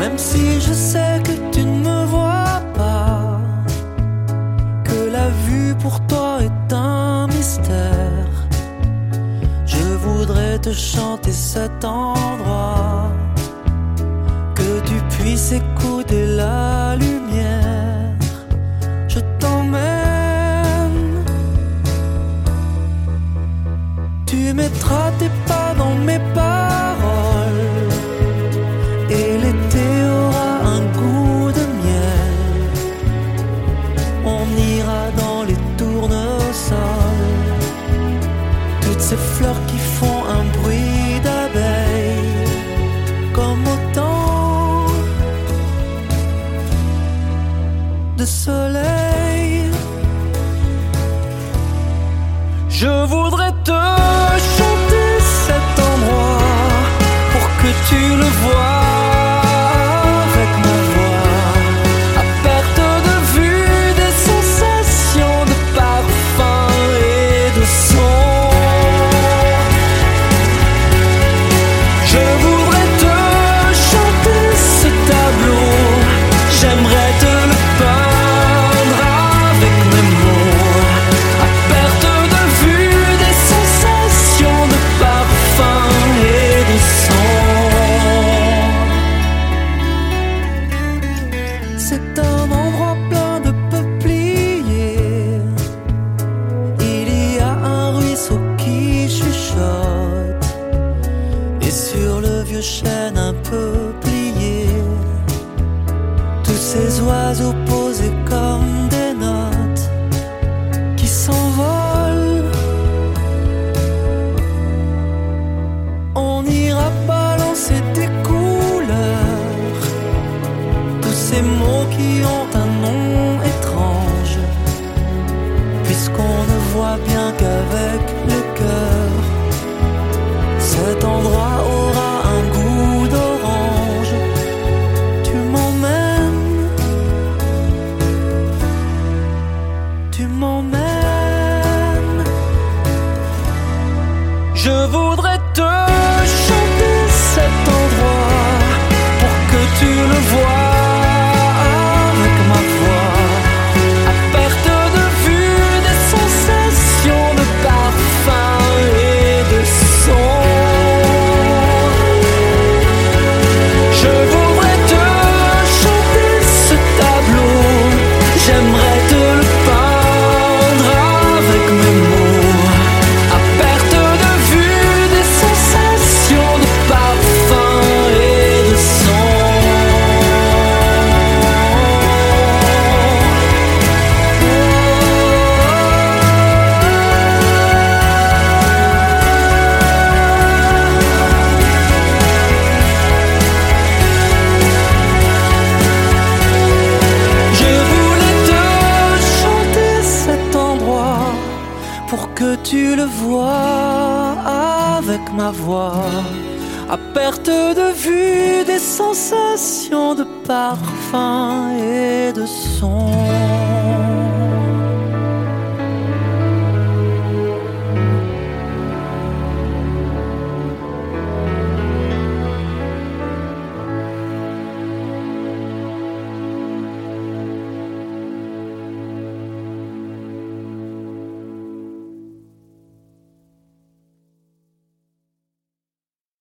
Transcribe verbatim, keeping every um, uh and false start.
Même si je sais que tu ne me vois pas, que la vue pour toi est un mystère, je voudrais te chanter cet endroit, que tu puisses écouter la lumière. Je t'emmène, tu mettras tes pas dans mes paroles, et l'été aura un goût de miel. On ira dans les tournesols, toutes ces fleurs qui font un bruit d'abeilles, comme autant de soleil. Je voudrais te chanter cet endroit pour que tu le vois avec ma voix, à perte de vue des sensations de parfum et de son. Je voudrais te chanter ce tableau, j'aimerais te le peindre avec mes mots, à perte de vue des sensations de parfum et de son. C'est un endroit plein de peupliers, il y a un ruisseau qui chuchote, et sur le vieux chêne un peu plié, tous ces oiseaux posés comme des notes qui s'envolent. On ira balancer des couleurs, tous ces mots qui ont un nom étrange, puisqu'on ne voit bien qu'avec le cœur. Cet endroit aura un goût d'orange. Tu m'emmènes, tu m'emmènes. Je voudrais te chanter cet endroit pour que tu le vois avec ma voix, à perte de vue des sensations de parfum et de son. Je voudrais te chanter ce tableau, j'aimerais te le peindre avec mes mots, à perte de vue des sensations de parfum et de son. Je voulais te chanter cet endroit pour que tu le vois avec ma voix, à perte de vue des sensations de parfum et de son.